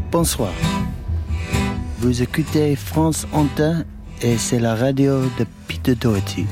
Bonsoir. Vous écoutez France Inter et c'est la radio de Peter Doherty.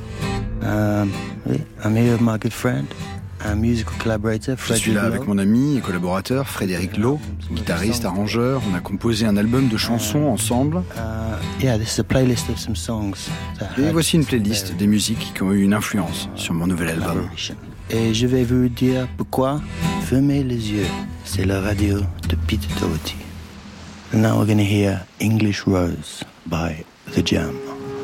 I'm here with my good friend, a musical collaborator, Je suis là avec mon ami et collaborateur Frédéric Lowe, guitariste, arrangeur. On a composé un album de chansons ensemble. This is a playlist of some songs. Et voici une playlist des musiques qui ont eu une influence sur mon nouvel album. Et je vais vous dire pourquoi. Fermez les yeux. C'est la radio de Peter Doherty. And now we're going to hear English Rose by The Jam.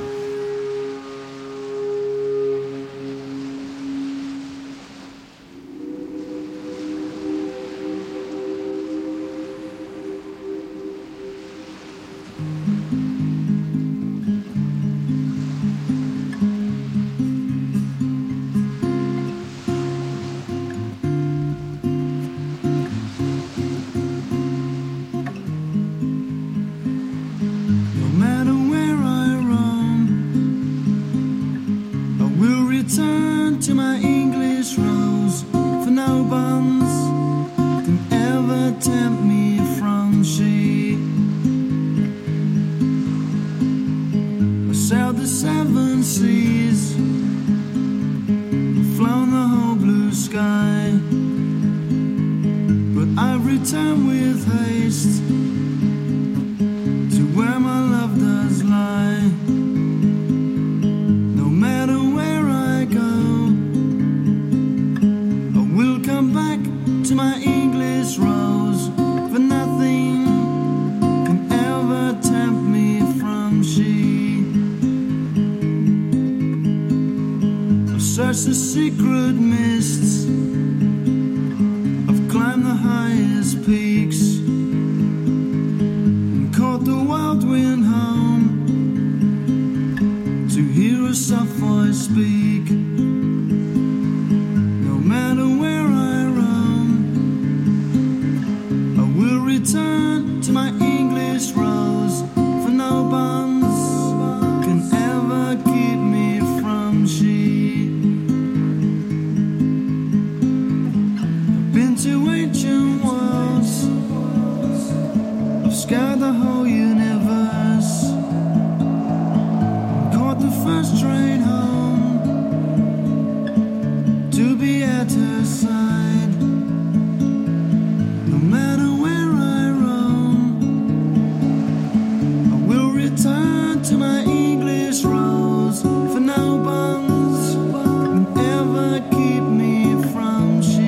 The secret mists, I've climbed the highest peaks and caught the wild wind home to hear a soft voice speak. No matter where I roam, I will return to my English rose, for no bonds can ever keep me from she. To ancient worlds, I've scoured the whole universe, caught the first train home to be at her side. No matter where I roam, I will return to my English rose, for no bonds can ever keep me from she.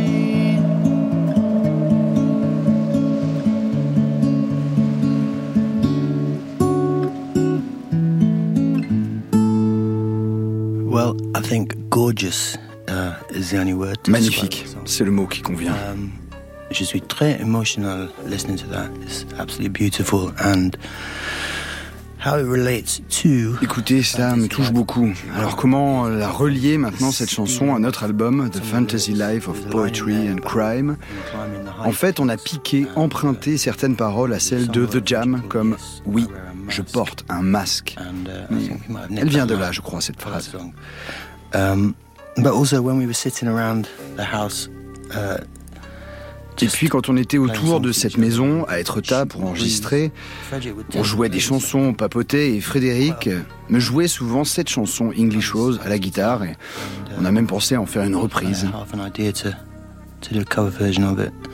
Well, I think gorgeous is the only word. Magnifique, c'est le mot qui convient. Je suis très emotional listening to that. It's absolutely beautiful and how it relates to. Écoutez, ça me touche beaucoup. Alors comment la relier maintenant cette chanson à notre album The Fantasy Life of Poetry and Crime? En fait, on a piqué, emprunté certaines paroles à celles de The Jam, comme « Oui, je porte un masque ». Elle vient de là, je crois, cette phrase. But also when we were sitting around the house, et puis quand on était autour de cette maison à Etretat pour enregistrer, on jouait des chansons, on papotait, et Frédéric me jouait souvent cette chanson English Rose à la guitare, et on a même pensé à en faire une reprise. To do a cover version of it.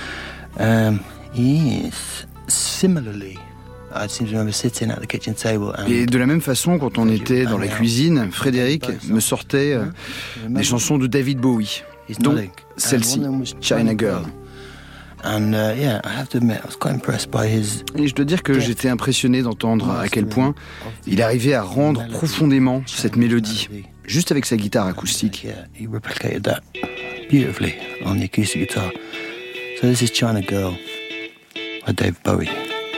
Yes. Similarly, I seem to remember sitting at the kitchen table. Et de la même façon, quand on était dans la cuisine, Frédéric me sortait des chansons de David Bowie, dont celle-ci, China Girl. Et je dois dire que j'étais impressionné d'entendre à quel point il arrivait à rendre profondément cette mélodie, juste avec sa guitare acoustique. Beautifully on the acoustic guitar. So this is China Girl by David Bowie.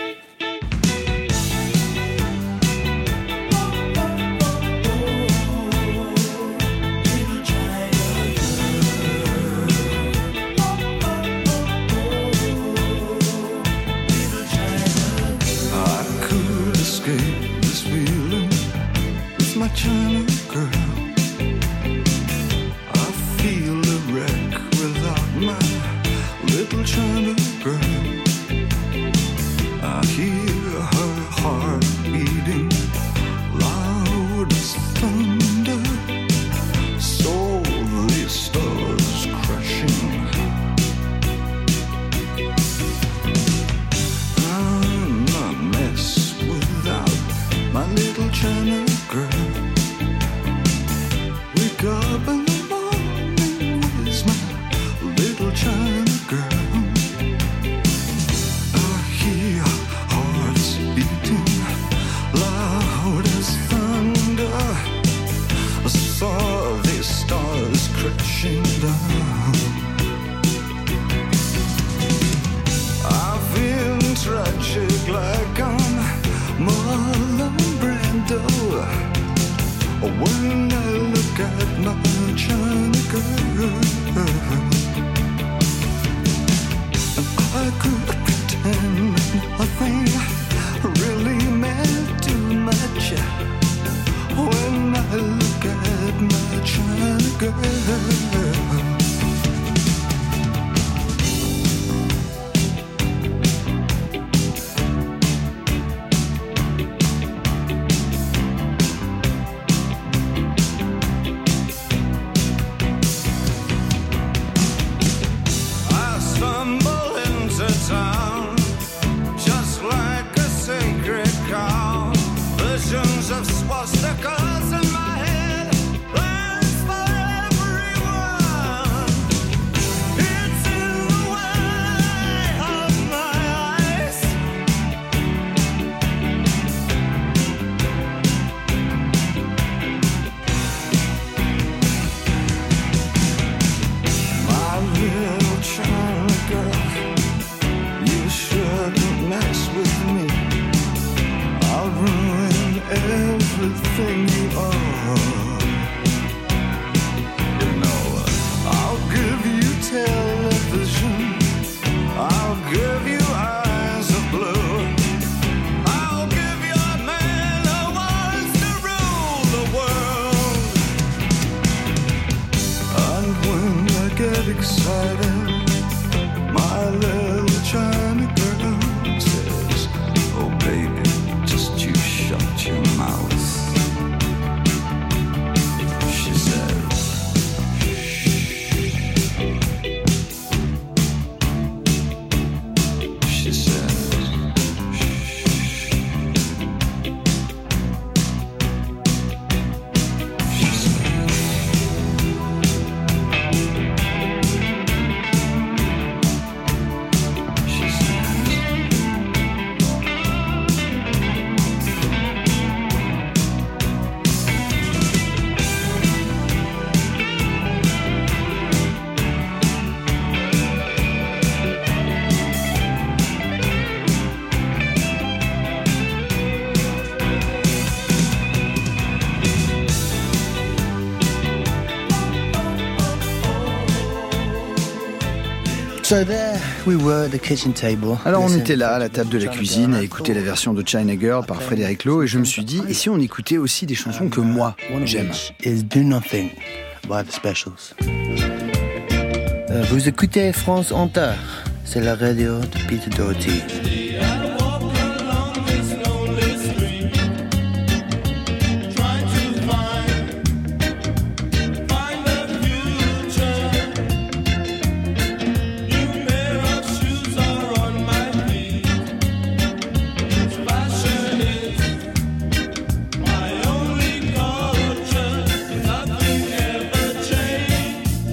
I could escape this feeling with my China girl. China girl. hear her heart beating loud as thunder. So the stars crashing. I'm a mess without my little China girl. Wake up in the morning, where's my little China girl? Saw the stars crashing down. I feel tragic like I'm Marlon Brando when I look at my China girl. I could pretend nothing really meant too much when I look at my China girl. I stumble into town just like a sacred cow. Visions of swastikas in my head, plans for everyone. It's in the way of my eyes. My little China girl, you shouldn't mess with me. I'll ruin everything you are. You know, I'll give you television, I'll give you eyes of blue, I'll give you a man who wants to rule the world. And when I get excited, my little China girl says, oh baby, just you shut your mouth. She says, she says, she says, she So there we were at the kitchen table. Alors on était là, à la table de la cuisine, à écouter la version de China Girl par Frédéric Lowe, et je me suis dit, et si on écoutait aussi des chansons que moi, j'aime? Is Do Nothing by The Specials. Vous écoutez France Inter, c'est la radio de Peter Doherty.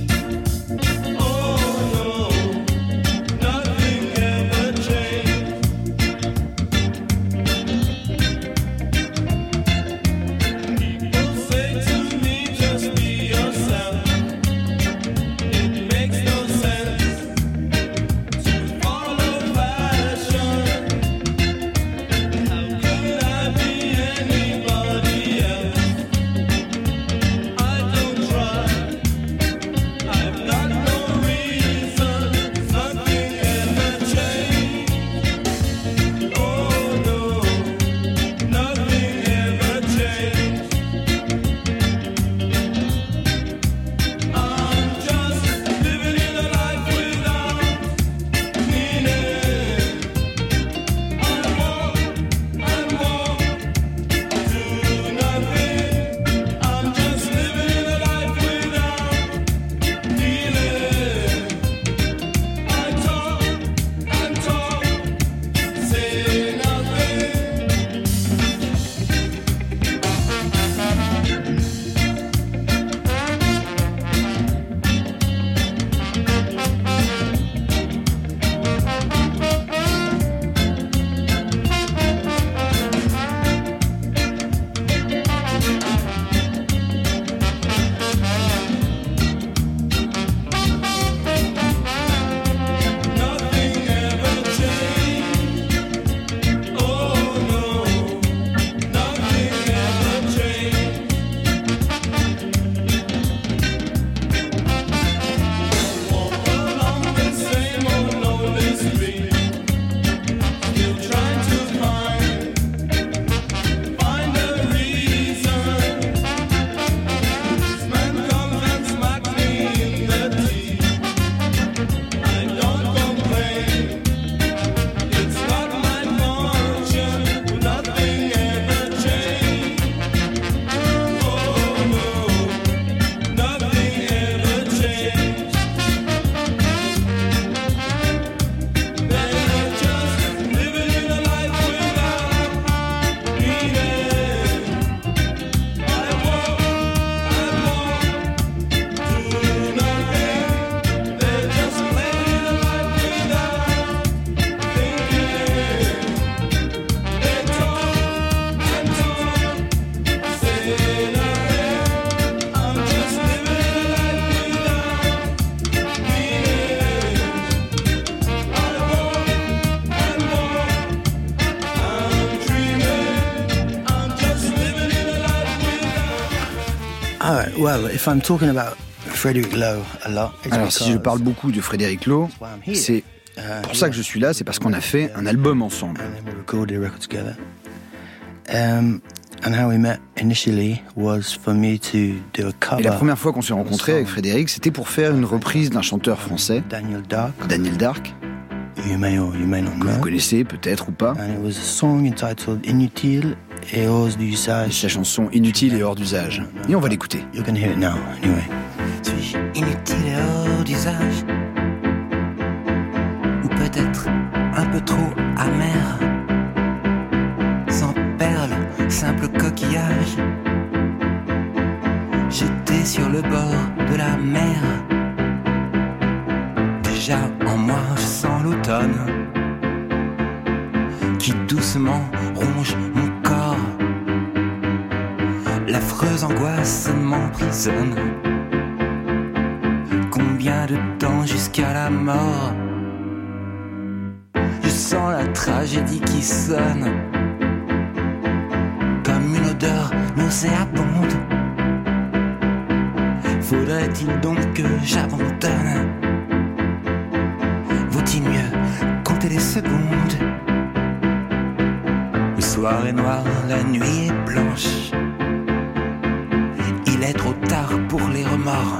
Nothing ever changed. Well, if I'm talking about Frederick Lowe a lot, Alors si je parle beaucoup de Frédéric Lowe, c'est pour ça que je suis là, c'est parce qu'on a fait un album ensemble. And then we recorded a record together. And how we met initially was for me to do a cover. Et la première fois qu'on s'est rencontrés avec Frédéric, c'était pour faire une reprise d'un chanteur français, Daniel Dark. Daniel Dark, You may or you may not que know. vous connaissez peut-être ou pas. And it was a song entitled Inutile et hors d'usage. Sa chanson Inutile et hors d'usage. Et on va l'écouter. You're gonna hear it now, anyway. Suis-je inutile et hors d'usage? Ou peut-être un peu trop amer? Sans perles, simple coquillage, jeté sur le bord de la mer. Déjà en moi je sens l'automne qui doucement ronge mon corps. L'affreuse angoisse m'emprisonne. Combien de temps jusqu'à la mort? Je sens la tragédie qui sonne comme une odeur nauséabonde. Faudrait-il donc que j'abandonne? Vaut-il mieux compter les secondes? Le soir est noir, la nuit est blanche. Il est trop tard pour les remords.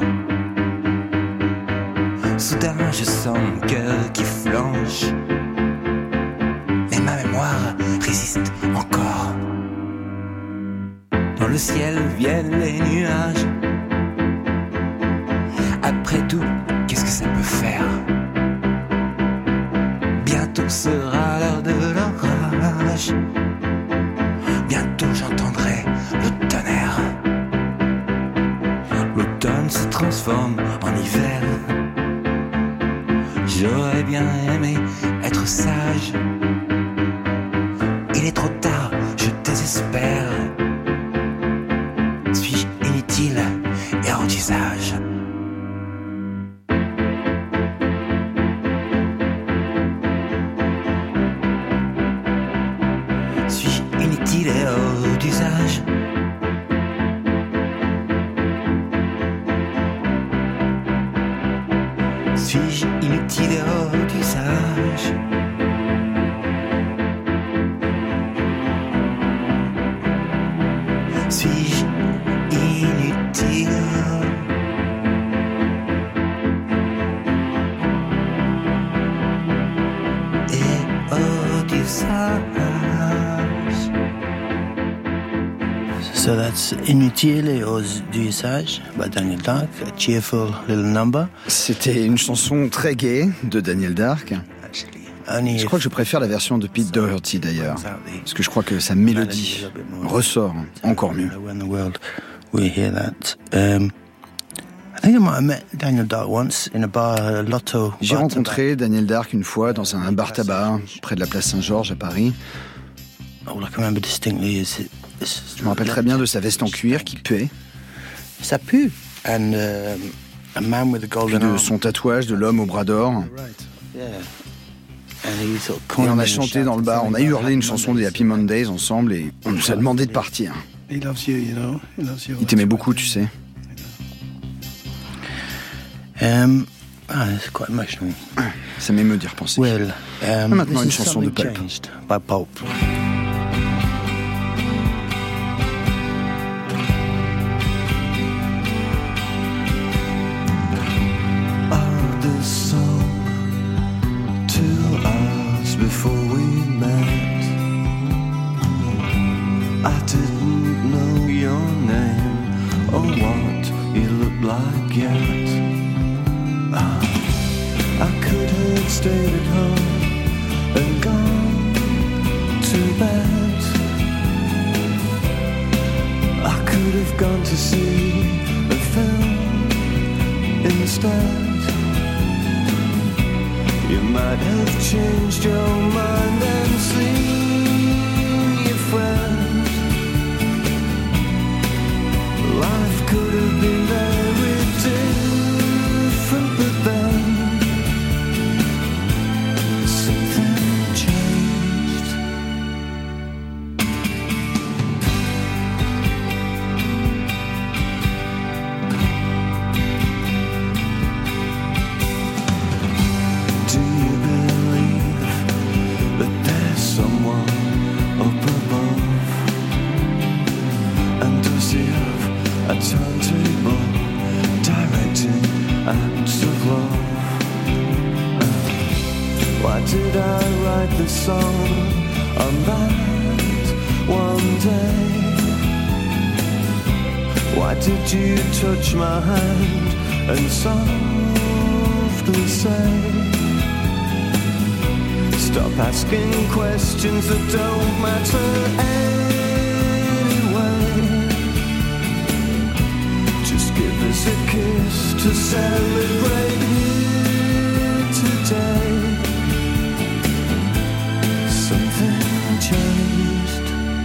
Soudain je sens mon cœur qui flanche. Mais ma mémoire résiste encore. Dans le ciel viennent les nuages. Après tout, qu'est-ce que ça peut faire? Bientôt sera l'heure de l'orage. Bientôt j'entendrai le tonnerre. L'automne se transforme en hiver. J'aurais bien aimé être sage. Il est trop tard, je désespère. Suis-je inutile et hors d'usage? Suis-je inutile et hors d'usage? Suis-je inutile et hors d'usage? Suis-je inutile et hors d'usage? So that's Inutile et hors d'usage by Daniel Dark, a cheerful little number. C'était une chanson très gaie de Daniel Dark. Only Je crois que je préfère la version de Pete Doherty d'ailleurs, parce que je crois que sa mélodie ressort encore mieux. When the world we hear that. I think I might have met Daniel Dark once in a bar, Lotto. J'ai bar rencontré Daniel Dark une fois dans un bar tabac près de la place Saint-Georges à Paris. All I can remember distinctly is Je me rappelle très bien de sa veste en cuir qui puait, ça pue. And a man with a puis golden de arm. son tatouage de l'homme au bras d'or. Yeah. And he sort of Et cornered on me a and chanté shouted dans le bar, on a something hurlé une about chanson des Happy Mondays ensemble et on nous a demandé de partir. He loves you, you know. He loves you. Il t'aimait beaucoup, tu sais. It's quite emotional. Ça m'émeut d'y repenser. Well, maintenant, this une is chanson de Something Pulp. Changed by Pulp. Are the song 2 hours before we met? I didn't know your name or what you looked like yet. I could have stayed at home and gone to bed. I could have gone to see a film instead. You might have changed your mind and seen your friend. Life could have been very different, but then something changed. did I write the song on that one day? Why did you touch my hand and softly say, stop asking questions that don't matter anyway. Just give us a kiss to celebrate here today. Something changed.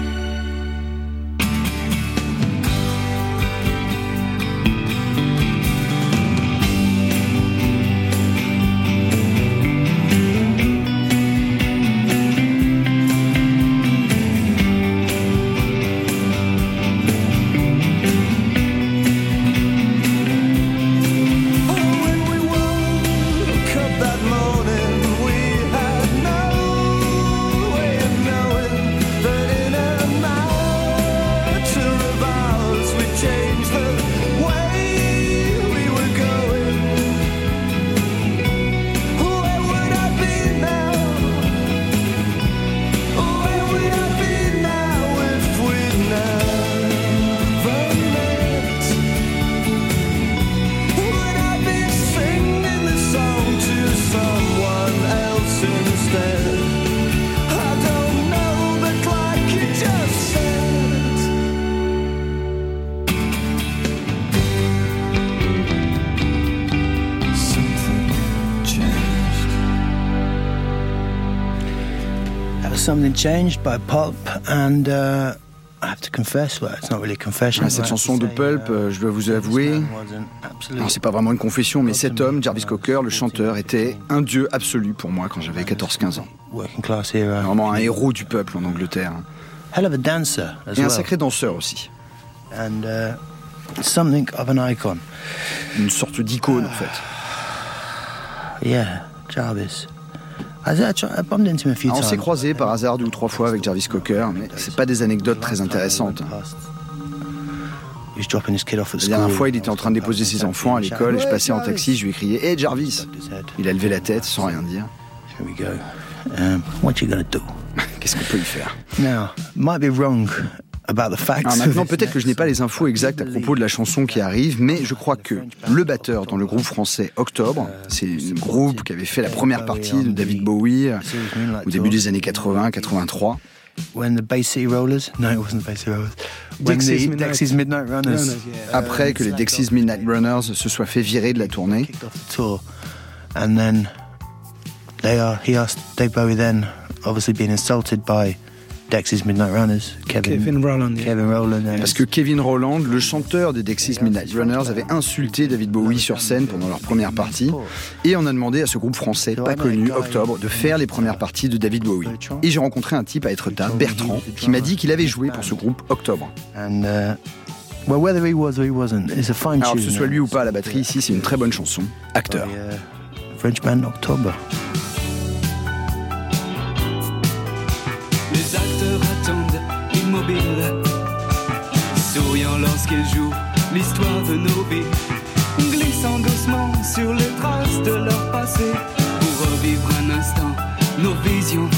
Something Changed by Pulp, and I have to confess, well, it's not really a confession. Cette chanson de Pulp, je dois vous avouer, alors c'est pas vraiment une confession, mais cet homme, Jarvis Cocker, le chanteur, était un dieu absolu pour moi quand j'avais 14-15 ans. Vraiment un héros du peuple en Angleterre. Hell of a dancer as Et un well. sacré danseur aussi. And something of an icon. Une sorte d'icône en fait. Yeah, Jarvis. I bumped into him a few On times. s'est croisés par hasard 2 ou 3 fois avec Jarvis Cocker, mais c'est pas des anecdotes très intéressantes. He was dropping his kid off at La dernière school. fois, il était en train de déposer ses enfants à l'école et je passais en taxi, je lui ai crié « Hey Jarvis !» Il a levé la tête sans rien dire. Here we go. What you gonna do? Qu'est-ce qu'on peut y faire? Now, might be wrong about the facts. Alors maintenant, peut-être que je n'ai pas les infos exactes à propos de la chanson qui arrive, mais je crois que le batteur dans le groupe français Octobre, c'est un groupe qui avait fait la première partie de David Bowie au début des années 80-83. When the Bay City Rollers, no, it wasn't the Bay City Rollers. When Dexys Midnight Runners Après que les Dexys Midnight Runners se soient fait virer de la tournée, kicked off the tour, and then he asked Dave Bowie, then obviously being insulted by Dexys Midnight Runners, Kevin Rowland. Yeah. Kevin Rowland, parce que Kevin Rowland, le chanteur des Dexys Midnight Runners, avait insulté David Bowie sur scène pendant leur première partie, et on a demandé à ce groupe français pas connu, Octobre, de faire les premières parties de David Bowie. Et j'ai rencontré un type à Etretat, Bertrand, qui m'a dit qu'il avait joué pour ce groupe Octobre. and well, whether he was or he wasn't, it's a fine Alors que tune. ce soit lui ou pas à la batterie, ici c'est une très bonne chanson. Acteur. French band October. Les acteurs attendent immobiles, souriant lorsqu'ils jouent l'histoire de nos vies, glissant doucement sur les traces de leur passé pour revivre un instant nos visions.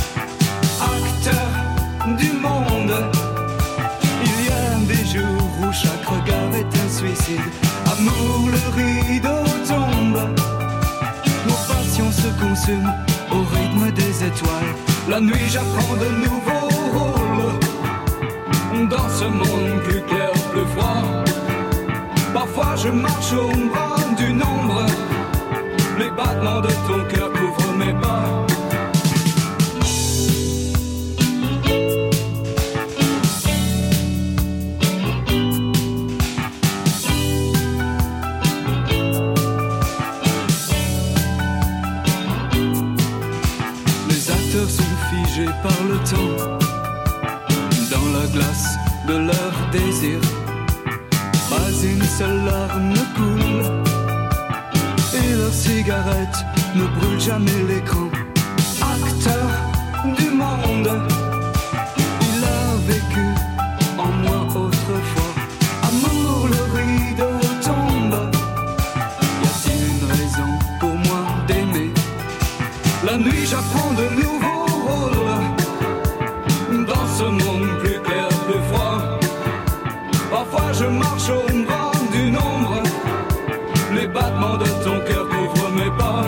Acteurs du monde, il y a des jours où chaque regard est un suicide. Amour, le rideau tombe, nos passions se consument au rythme des étoiles. La nuit j'apprends de nouveaux rôles dans ce monde plus clair, plus froid. Parfois je marche au bras d'une ombre, les battements de ton cœur couvrent mes pas. Les acteurs sont figés par le temps, dans la glace de leur désir. Pas une seule larme ne coule, et leur cigarette ne brûle jamais l'écran. Acteur du monde, il a vécu en moi autrefois. Amour, le rideau tombe. Y a-t-il une raison pour moi d'aimer? La nuit nuit j'apprends de nouveaux rôles dans ce monde plus clair, plus froid. Parfois je marche au bras d'une ombre, les battements de ton cœur couvrent mes pas.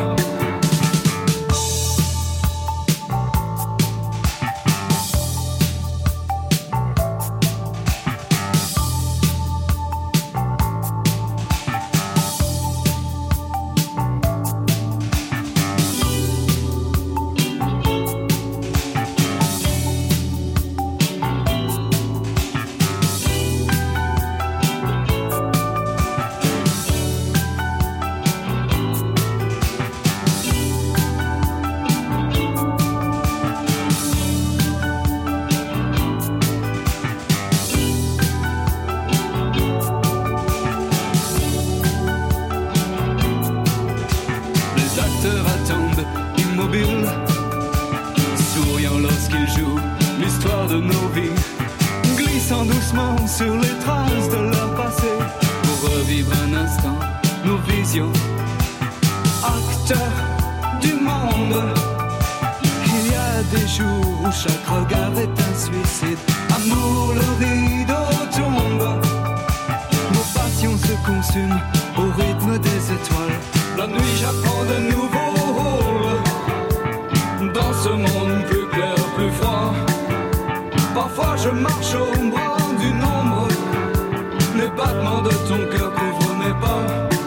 Souriant lorsqu'ils jouent l'histoire de nos vies, glissant doucement sur les traces de leur passé, pour revivre un instant nos visions. Acteurs du monde, il y a des jours où chaque regard est un suicide. Amour, le rideau tombe, nos passions se consument au rythme des étoiles. La nuit j'apprends de nouveaux rôles dans ce monde plus clair, plus froid. Parfois je marche au bras d'une ombre, les battements de ton cœur couvrent mes pas.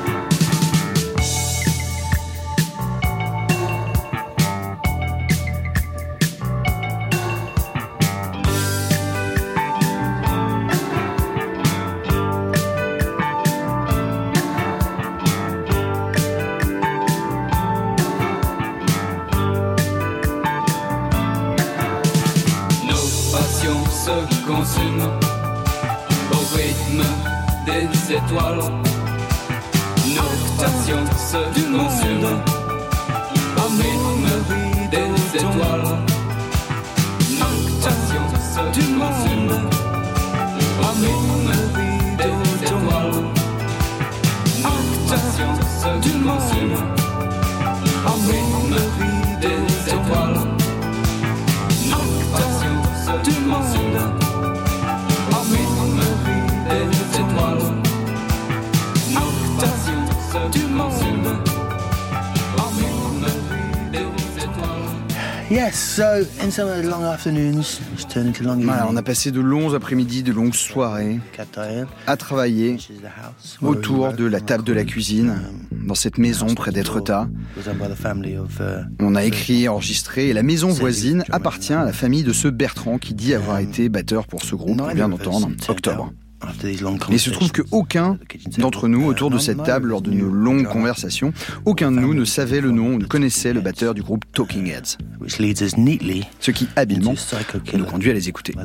Se consume au rythme des étoiles. Nos passions se consument au rythme des étoiles. Nos passions se consument au rythme des étoiles. Nos passions se consument au rythme des étoiles. Nos passions du monde, au rythme des étoiles. Nos passions du monde, au rythme des étoiles. Yes, so in some of the long afternoons, it's turned into long Voilà, on evenings. a passé de longs après-midi, de longues soirées à travailler autour de la table de la cuisine, dans cette maison près d'Étretat. On a écrit et enregistré, et la maison voisine appartient à la famille de ce Bertrand qui dit avoir été batteur pour ce groupe qu'on vient d'entendre, Octobre. Mais il se trouve qu'aucun d'entre nous, autour de cette table, lors de nos longues conversations, aucun de nous ne savait le nom ou ne connaissait le batteur du groupe Talking Heads. Ce qui, habilement, nous conduit à les écouter.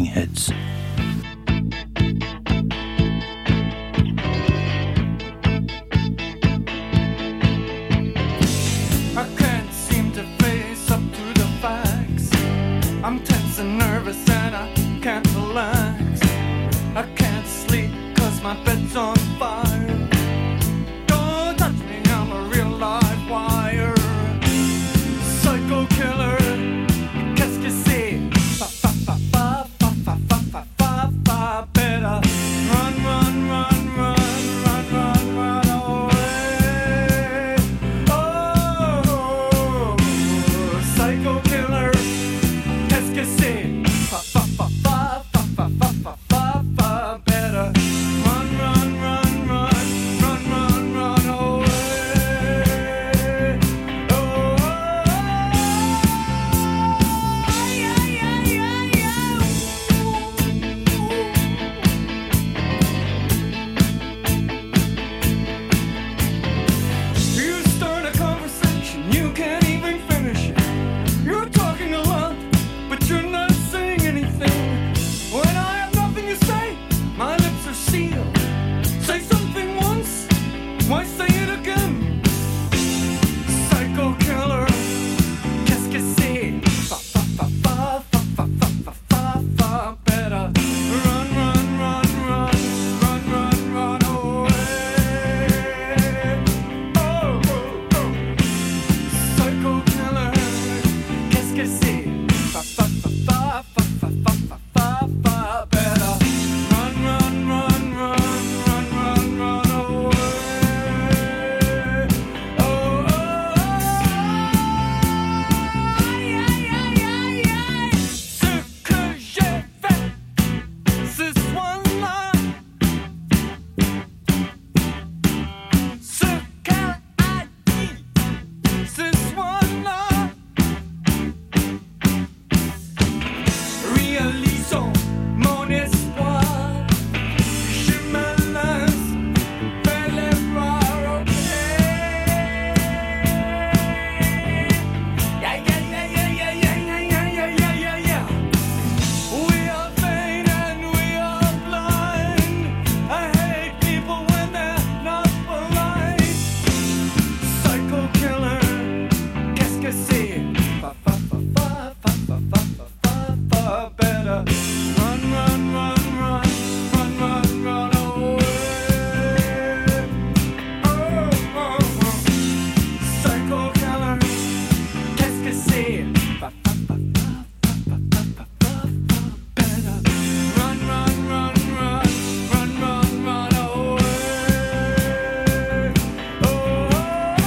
I'm tense and nervous and I can't relax. I can't sleep 'cause my bed's on fire. Don't touch me, I'm a real live wire. Psycho killer, qu'est-ce que c'est? Fa fa fa fa fa fa fa fa fa. Better run, run, run, run, run, run, run away. Oh, oh, oh. Psycho killer, qu'est-ce que c'est? Better run, run, run, run, run, run, run away. Oh, oh, oh.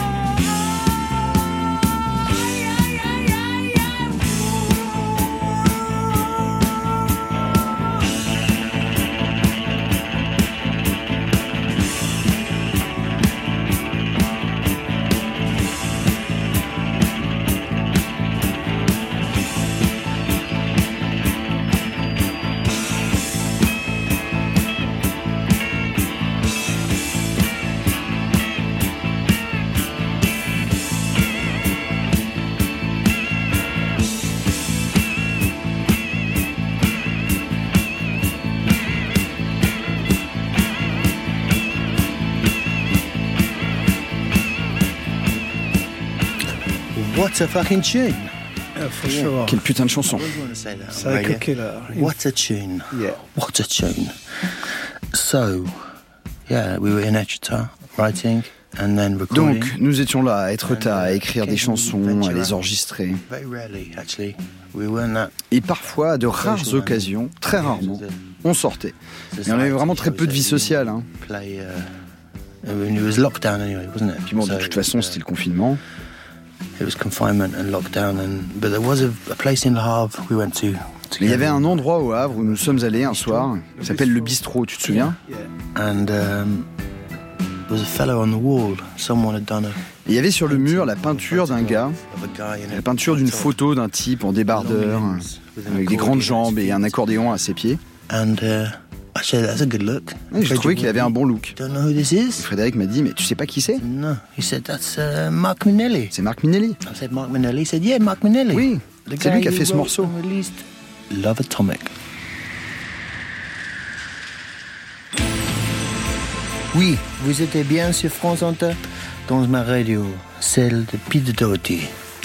What a fucking tune! For sure. Quelle putain de chanson. I always want to say that on Psycho radio. Killer. What a tune! Yeah. What a tune! So, yeah, we were in Etretat writing and then recording. Donc, nous étions là à Etretat, à écrire des chansons, à les enregistrer. Very rarely, actually, we weren't that. Et parfois, à de rares occasions, très rarement, on sortait. Et on avait vraiment très peu de vie sociale. Hein. Play, it was lockdown anyway, wasn't it? Puis bon, de toute façon, c'était le confinement. It was confinement and lockdown, but there was a place in Le Havre we went to. Il y avait un endroit au Havre où nous sommes allés un soir, qui s'appelle le Bistrot, tu te souviens? And there was a fellow on the wall. Someone had done Et il y avait sur le mur la peinture d'un gars, la peinture d'une photo d'un type en débardeur, avec des grandes jambes et un accordéon à ses pieds. And I said, that's a good look. Et j'ai trouvé qu'il avait un bon look. Don't know who this is? Frédéric m'a dit, mais tu sais pas qui c'est? No. He said, that's Mark Minnelli. C'est Marc Minnelli. I said, Mark Minnelli. He said, yeah, Mark Minnelli. Oui, The c'est lui guy qui a who fait ce wrote morceau. and released Love Atomic. Oui, vous étiez bien sur France Inter, dans ma radio, celle de Pete Doherty.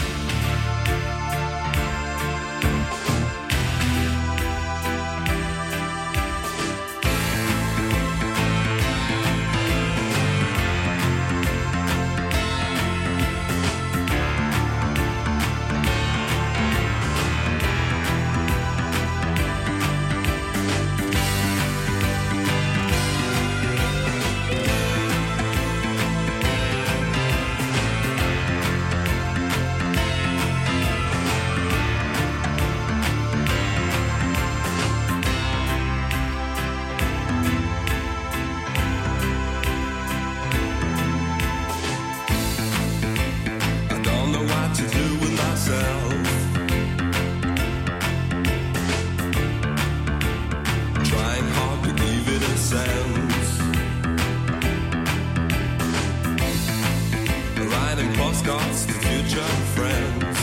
Postcards to future friends.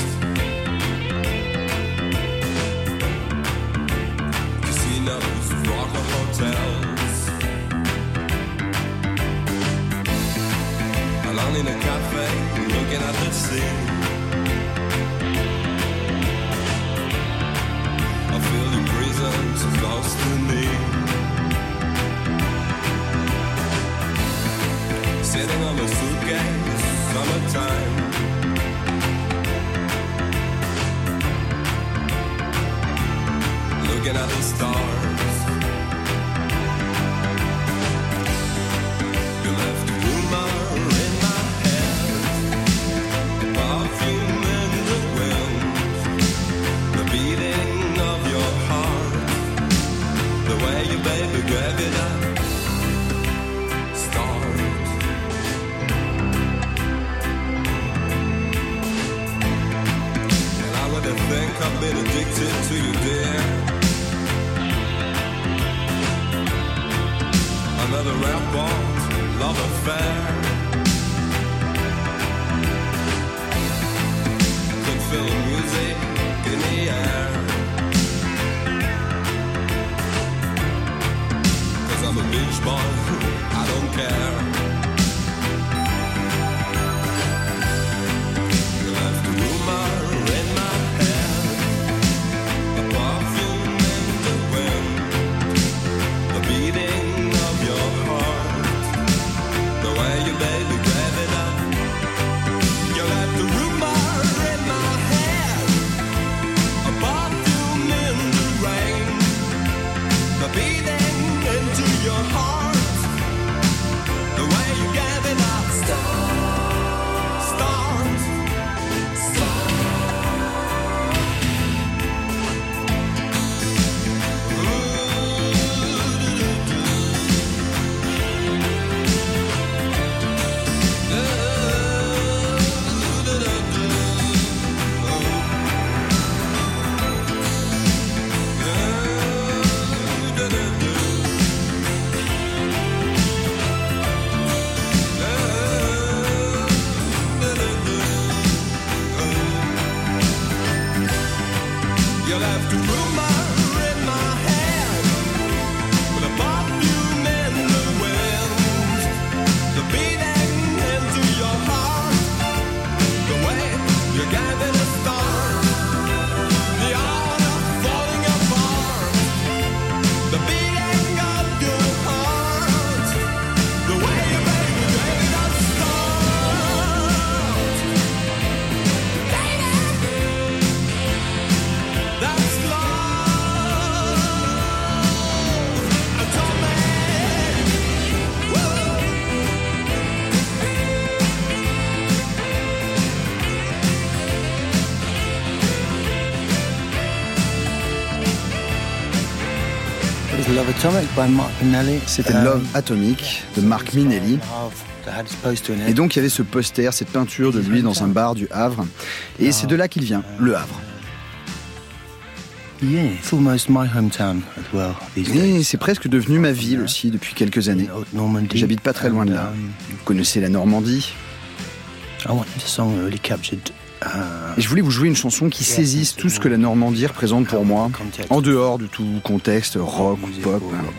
Casinos, rocker hotels. Alone in a cafe, looking at the sea. I feel the prisons so close to me. Sitting on a suitcase, summertime. Looking at the stars. You left a rumor in my head, a perfume in the wind, the beating of your heart, the way you baby gave it up. I've been addicted to you, dear. Another airport love affair. Could feel the music in the air. 'Cause I'm a beach boy, I don't care. You left a rumor in my Love Atomic by Mark Minnelli. C'était Love Atomic de Mark Minnelli. Et donc il y avait ce poster, cette peinture de lui dans un bar du Havre. Et c'est de là qu'il vient, le Havre. Et c'est presque devenu ma ville aussi depuis quelques années. J'habite pas très loin de là. Vous connaissez la Normandie. Et je voulais vous jouer une chanson qui saisisse tout ce que la Normandie représente pour moi, en dehors de tout contexte rock ou pop.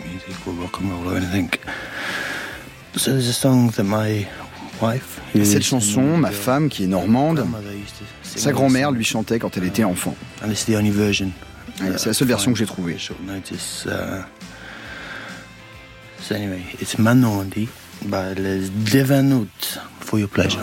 Cette chanson, ma femme qui est normande, sa grand-mère lui chantait quand elle était enfant. C'est la seule version que j'ai trouvée. It's Ma Normandie by Les Devanoutes, for your pleasure.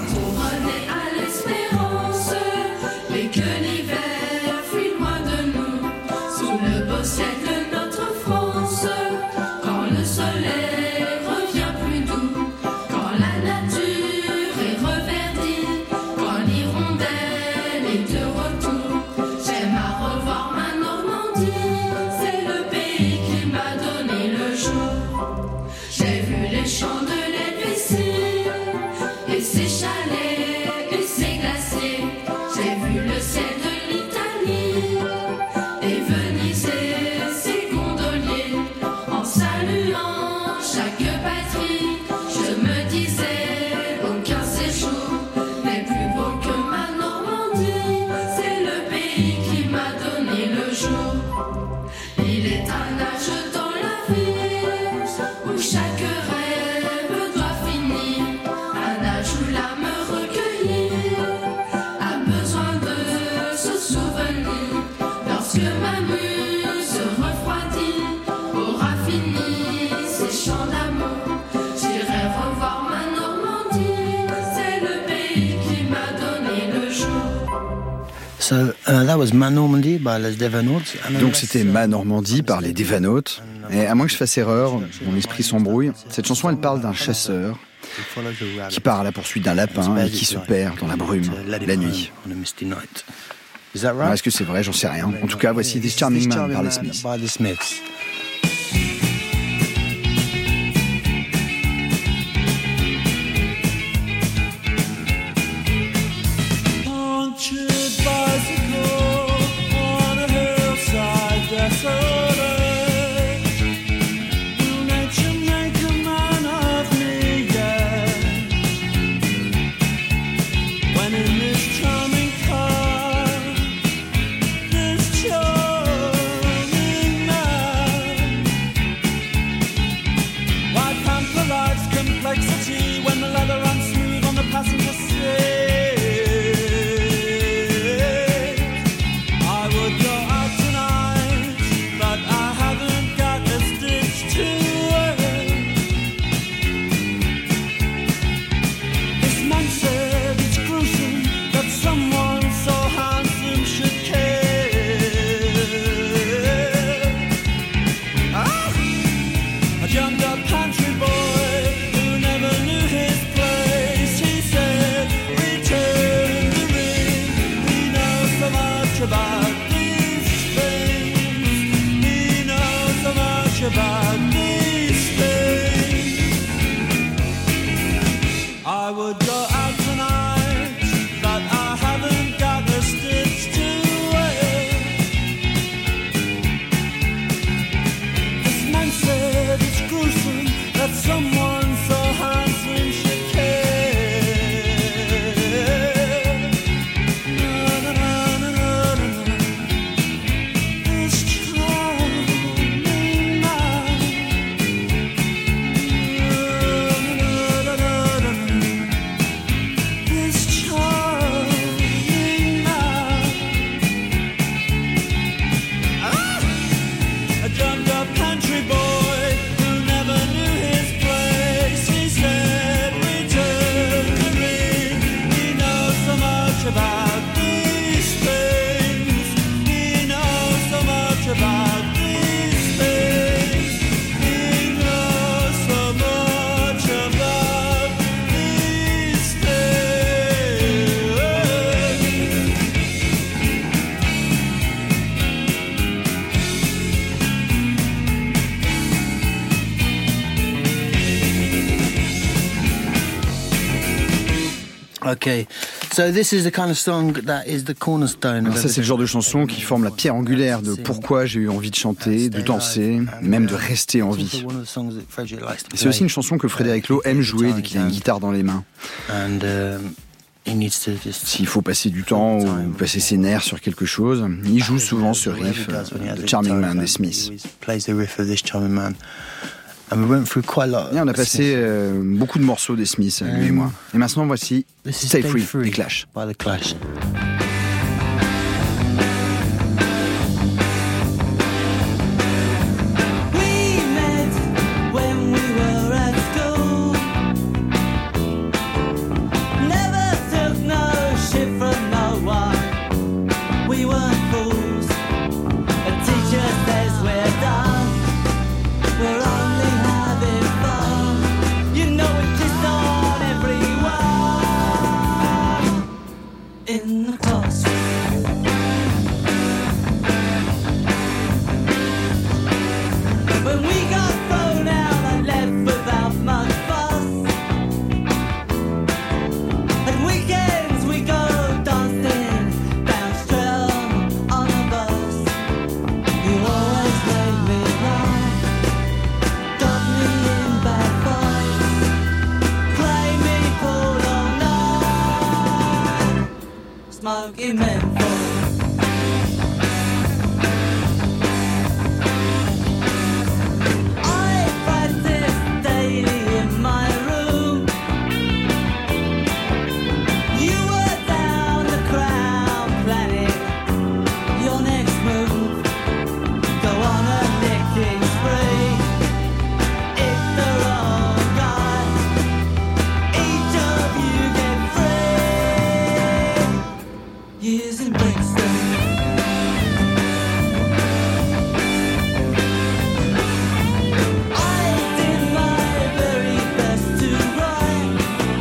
That was Ma Normandie by Les Devanoutes. Donc c'était Ma Normandie par les Devanoutes. Et à moins que je fasse erreur, mon esprit s'embrouille. Cette chanson, elle parle d'un chasseur qui part à la poursuite d'un lapin et qui se perd dans la brume la nuit. Est-ce que c'est vrai? J'en sais rien. En tout cas, voici This Charming Man par les Smiths. Charming man Okay, so this is the kind of song that is the cornerstone. Alors ça, c'est le genre de chanson qui forme la pierre angulaire de pourquoi j'ai eu envie de chanter, de danser, même de rester en vie. Et c'est aussi une chanson que Frédéric Lowe aime jouer dès qu'il a une guitare dans les mains. S'il faut passer du temps ou passer ses nerfs sur quelque chose, il joue souvent ce riff de Charming Man des Smiths. Et on a passé beaucoup de morceaux des Smiths, lui et moi. Et maintenant, voici Stay Free des Clash. Smoking menthol. I practice daily in my room. You were down the Crown planning your next move. Go on a licking spree. It's the wrong guy. Each of you get free. Years in Brixton. I did my very best to write.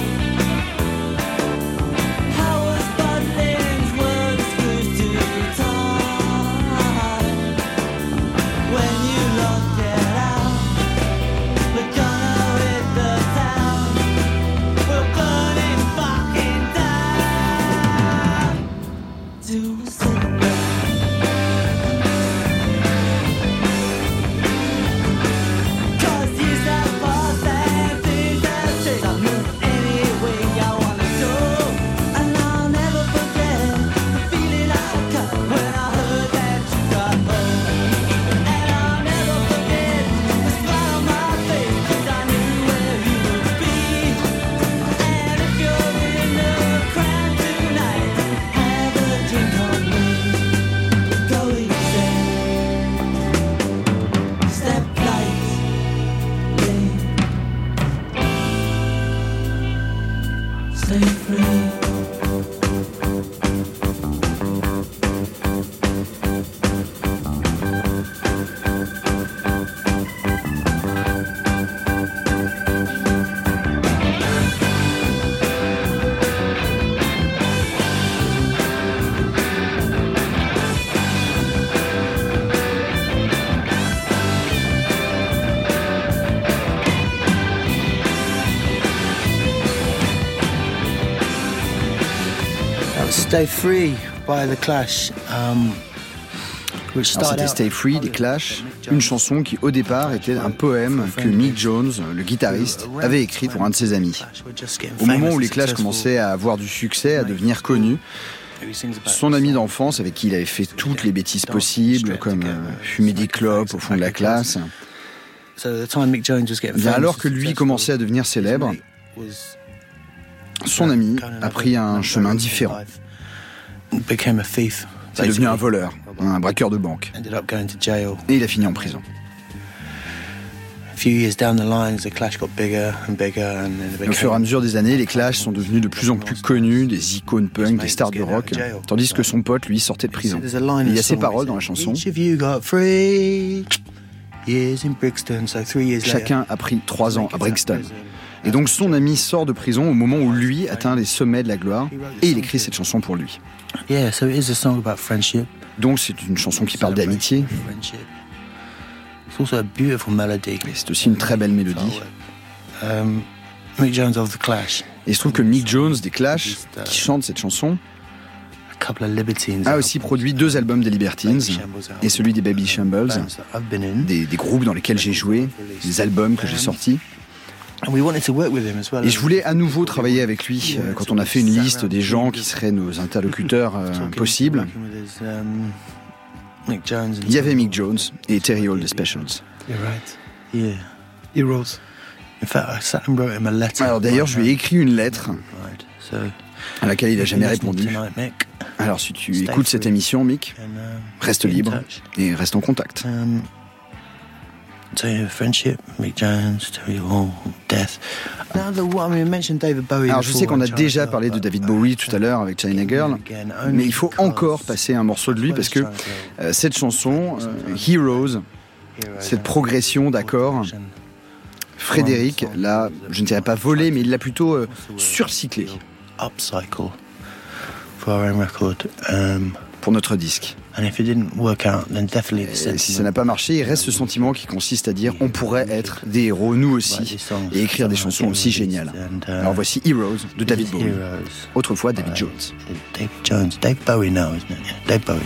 Howard Budlin's words grew too tight. When you lock it out, we're gonna hit the town. We're burning fucking down to a cigarette. Cause you have passed and things have changed. I'll move any way I wanna go. And I'll never forget the feeling I got when I heard that you got home. And I'll never forget the smile on my face, cause I knew where you would be. And if you're in the crowd tonight, have a drink on me. Go easy. Step lightly. Stay free. Stay Free by The Clash. Which Alors, started c'était out- Stay Free des Clash, une chanson qui au départ était un poème que Mick Jones, le guitariste, avait écrit pour un de ses amis. Au moment où les Clash commençaient à avoir du succès, à devenir connus, son ami d'enfance avec qui il avait fait toutes les bêtises possibles, comme fumer des clopes au fond de la classe, bien alors que lui commençait à devenir célèbre, son ami a pris un chemin différent. C'est devenu un voleur, un braqueur de banque. Et il a fini en prison. Au fur et à mesure des années, les Clash sont devenus de plus en plus connus, des icônes punk, des stars de rock, tandis que son pote, lui, sortait de prison. Et il y a ces paroles dans la chanson. Chacun a pris 3 ans à Brixton. Et donc son ami sort de prison au moment où lui atteint les sommets de la gloire, et il écrit cette chanson pour lui. Donc c'est une chanson qui parle d'amitié. Et c'est aussi une très belle mélodie. Mick Jones of The Clash. Et il se trouve que Mick Jones des Clash, qui chante cette chanson, a aussi produit 2 albums des Libertines et celui des Baby Shambles, des groupes dans lesquels j'ai joué, des albums que j'ai sortis. Et je voulais à nouveau travailler avec lui quand on a fait une liste des gens qui seraient nos interlocuteurs possibles. Il y avait Mick Jones et Terry Hall des Specials. Alors d'ailleurs, je lui ai écrit une lettre à laquelle il n'a jamais répondu. Alors si tu écoutes cette émission, Mick, reste libre et reste en contact. Alors je sais qu'on a déjà parlé de David Bowie tout à l'heure avec China Girl, mais il faut encore passer un morceau de lui parce que cette chanson, Heroes, cette progression d'accords, Frédéric l'a, je ne dirais pas volé, mais il l'a plutôt surcyclé pour notre disque. Et si ça n'a pas marché, il reste ce sentiment qui consiste à dire on pourrait être des héros nous aussi et écrire des chansons aussi géniales. Alors voici Heroes de David Bowie, autrefois David Jones. Dave Bowie now, isn't it? Dave Bowie.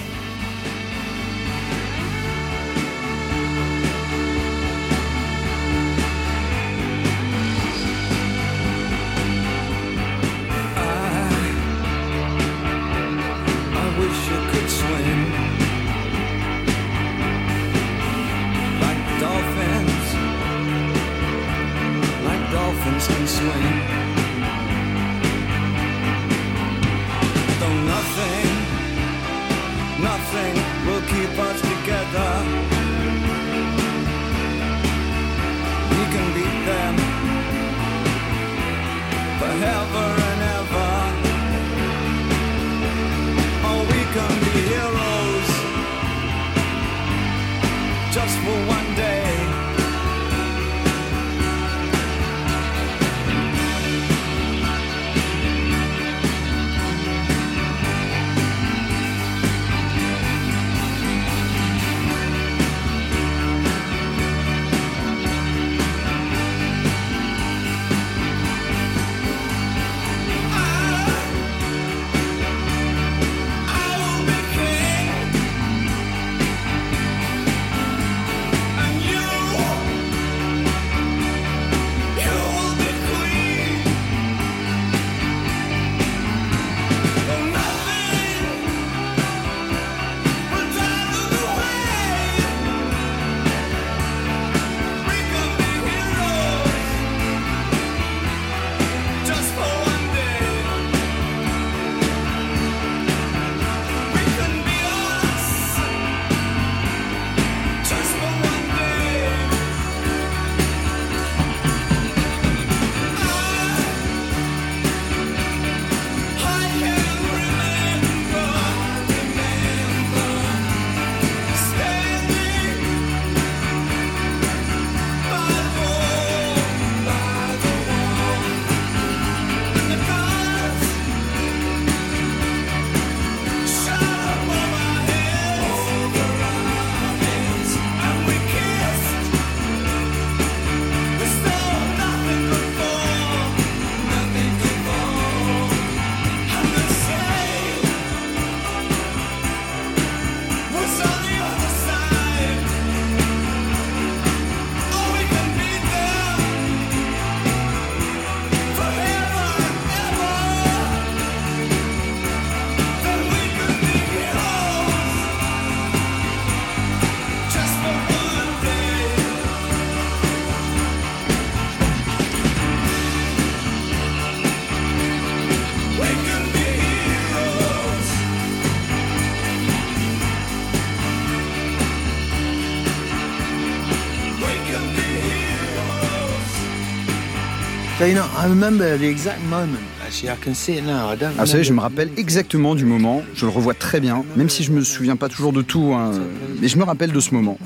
Ah, vous savez, je me rappelle exactement du moment, je le revois très bien, même si je me souviens pas toujours de tout, hein, mais je me rappelle de ce moment.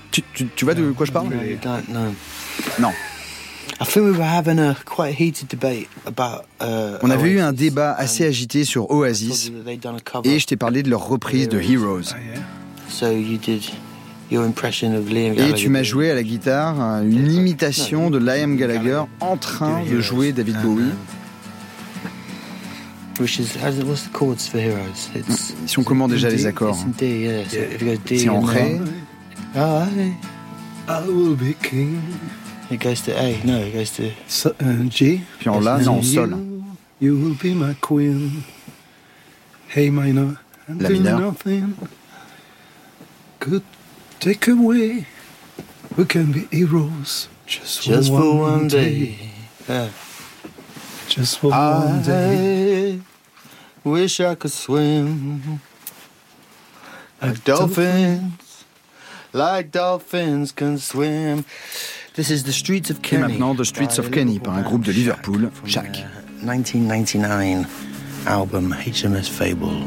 Tu vois de quoi je parle? Non. On avait eu un débat assez agité sur Oasis et je t'ai parlé de leur reprise de Heroes. Et tu m'as joué à la guitare une imitation de Liam Gallagher en train de jouer David Bowie. which is what's the chords for Heroes? It's Si on commande déjà les accords, it's in D, yeah. So if you go D c'est en and Ré, then I will be king. it goes to A. No, it goes to G. puis en La, non, en Sol. You will be my queen. Hey minor. La mineur. Nothing could take away. We can be heroes just for one day. Yeah. Just for one day. I wish I could swim like dolphins, can swim. This is The Streets of Et Kenny. maintenant The Streets of Kenny par un groupe de Liverpool, Shack. 1999 album HMS Fable.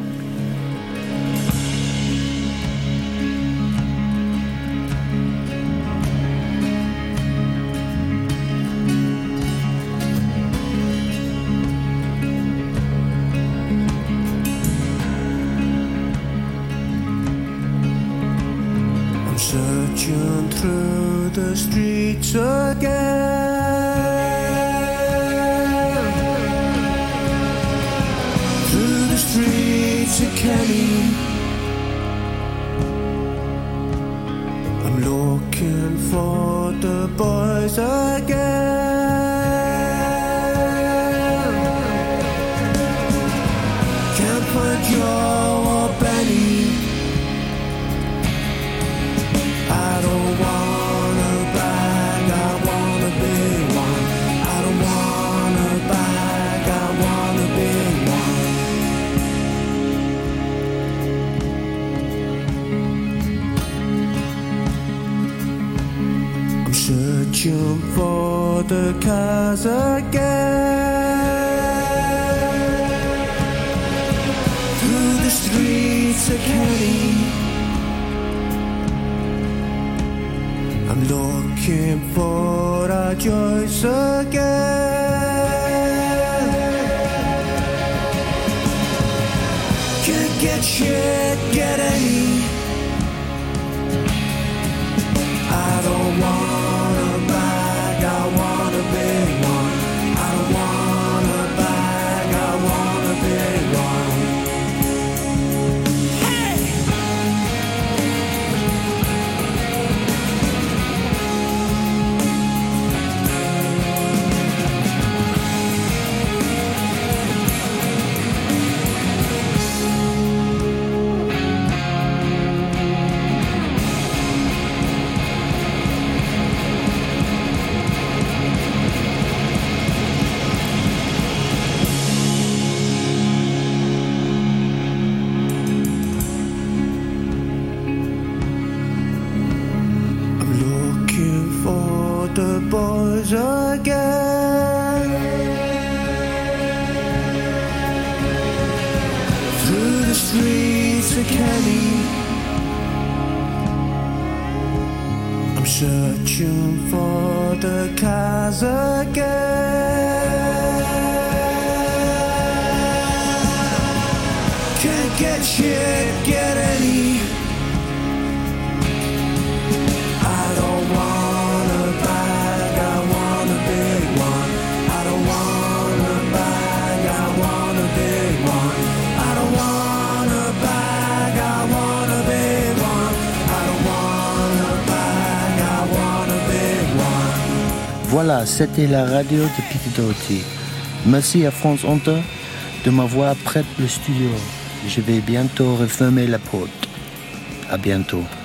I'm searching through the streets again, through the streets of Kenny. I'm looking for the boys again. Can't find Joe or Benny. I don't wanna brag, I wanna be one. I don't wanna brag, I wanna be one. I'm searching for the cars again, through the streets of Kenny. I'm looking for a Joyce again. Can't get shit, get any. I don't wanna brag, I wanna be one. I don't wanna brag, I wanna be one. The boys again, through the streets of Kenny. I'm searching for the cars again. Can't get shit, get any. I don't wanna brag, I wanna be one. I don't wanna brag, I wanna be one. I don't wanna brag, I wanna be one. I don't wanna brag, I wanna be one. Voilà, c'était la radio de Peter Doherty. Merci à France Inter de m'avoir prêté le studio. Je vais bientôt refermer la porte. À bientôt.